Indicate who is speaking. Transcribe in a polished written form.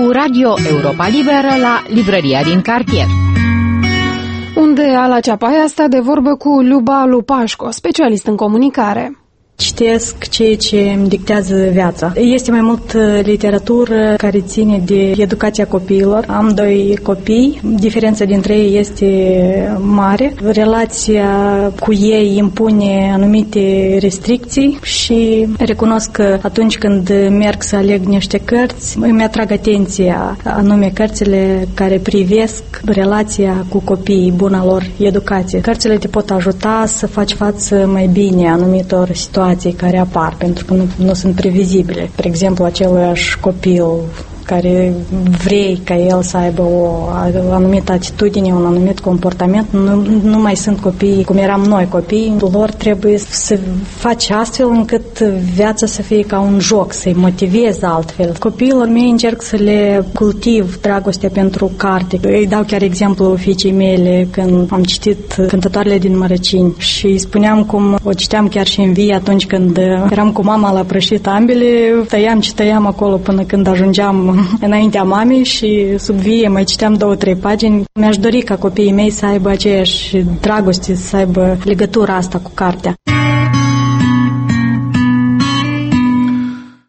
Speaker 1: Radio Europa Liberă la librăria din cartier.
Speaker 2: Unde Ala Ceapaia stă de vorbă cu Luba Lupașco, specialist în comunicare.
Speaker 3: Citesc ceea ce îmi dictează viața. Este mai mult literatură care ține de educația copiilor. Am 2 copii, diferența dintre ei este mare. Relația cu ei impune anumite restricții și recunosc că atunci când merg să aleg niște cărți, îmi atrag atenția anume cărțile care privesc relația cu copiii, buna lor educație. Cărțile te pot ajuta să faci față mai bine anumitor situații care apar, pentru că nu sunt previzibile. Spre exemplu, aceluiași copil care vrei ca el să aibă o anumită atitudine, un anumit comportament, nu mai sunt copii cum eram noi copii, lor trebuie să faci astfel încât viața să fie ca un joc, să-i motivezi altfel. Copiilor mei încerc să le cultiv dragostea pentru carte. Îi dau chiar exemplu fiicei mele când am citit Cântătoarele din Mărăcini și îi spuneam cum o citeam chiar și în vie atunci când eram cu mama la prășit ambele, tăiam și tăiam acolo până când ajungeam înaintea mamei și sub vie mai citeam 2-3 pagini. Mi-aș dori ca copiii mei să aibă aceeași dragoste, să aibă legătura asta cu cartea.